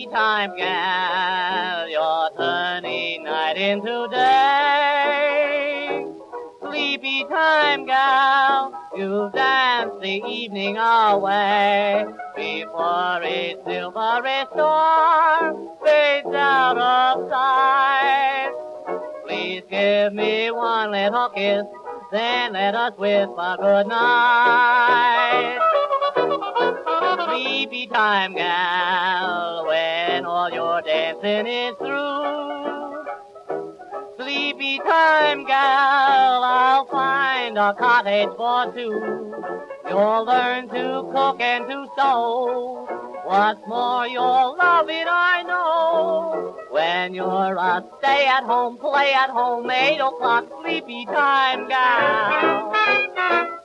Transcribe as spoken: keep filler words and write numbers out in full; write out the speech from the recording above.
time, gal, you're turning night into day. Sleepy time, gal, you've danced the evening away before a silvery storm fades out of sight. Please give me one little kiss, then let us whisper good night. Sleepy time, gal, when all your dancing is through. Sleepy time, gal, I'll find a cottage for two. You'll learn to cook and to sew. What's more, you'll love it, I know. When you're a stay-at-home, play-at-home, eight o'clock sleepy time, gal.